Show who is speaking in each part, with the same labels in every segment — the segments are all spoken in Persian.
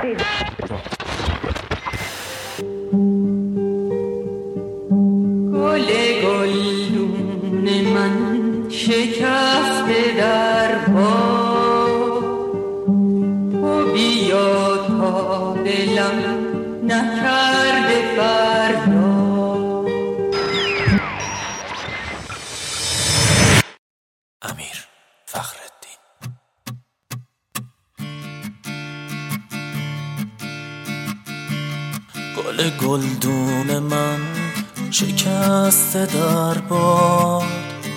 Speaker 1: گل گلدون من شکسته در باد، تو بیا تا دلم نکرده فریاد.
Speaker 2: امیر فخرالدین. گل گلدون من شکسته در باد،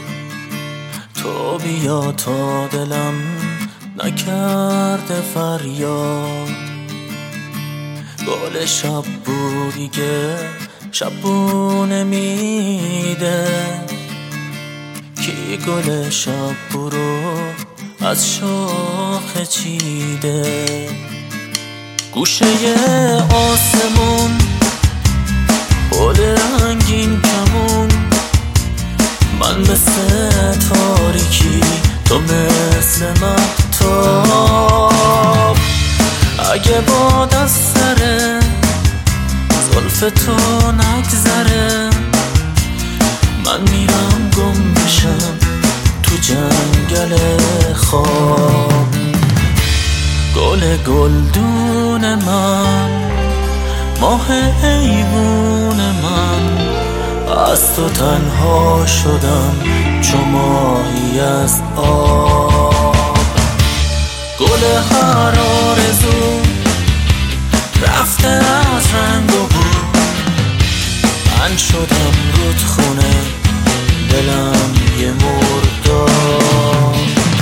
Speaker 2: تو بیا تا دلم نکرده فریاد. گل شب بودی که شبونه میده، کی گل شب برو از شاخه چیده. گوشه آسمون بال رنگین کمون، من مثل تاریکی تو مثل مهتاب. اگه باد از سر زلف تو نگذره، من میرم گم میشم تو جنگل خواب. گل گلدون من، ماه ایوون من، از تو تنها شدم چو ماهی از آب. گل هر آرزو رفته از رنگ و بو، من شدم رودخونه دلم یه مرداب.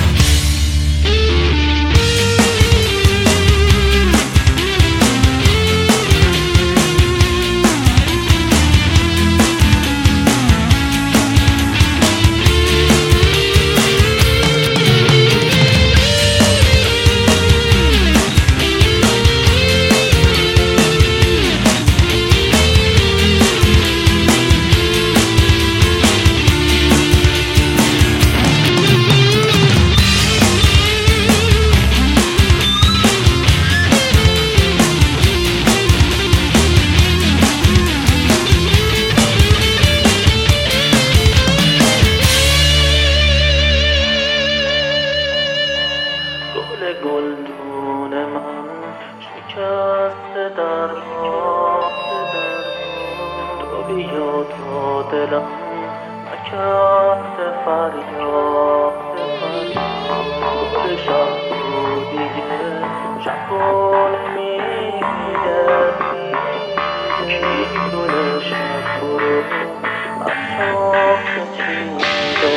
Speaker 2: گلدون من شکسته در باد، تو بیا تا دلم نکرده فریاد. گل شب دیگه شبونه میده، کی گل شب برو از شاخه چیده.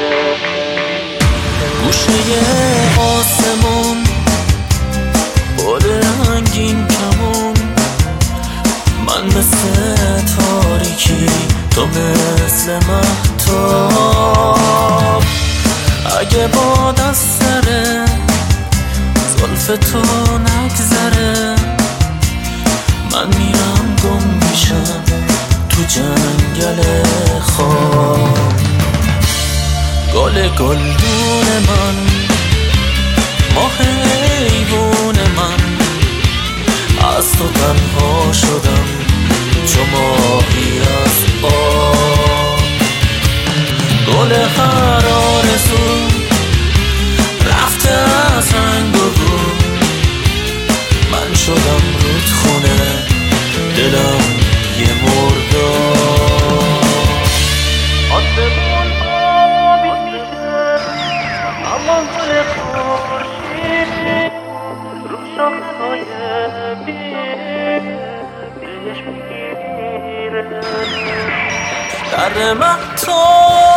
Speaker 2: گوشه آسمون بال رنگین کمون، من مثل تاریکی تو مثل مهتاب. اگه باد از سر زلف تو نگذره، من میرم گم میشم تو جنگل خواب. گل گلدون من، ماه ایوون من، از تو تنها شدم چو ماهی از آب. گل هر آرزو رفته از رنگ و بو، من شدم رودخونه دلم یه مرداب. آسمون آبی میشه اما گل خورشیدی رو شاخه‌های بهش میگیره. در مهتاب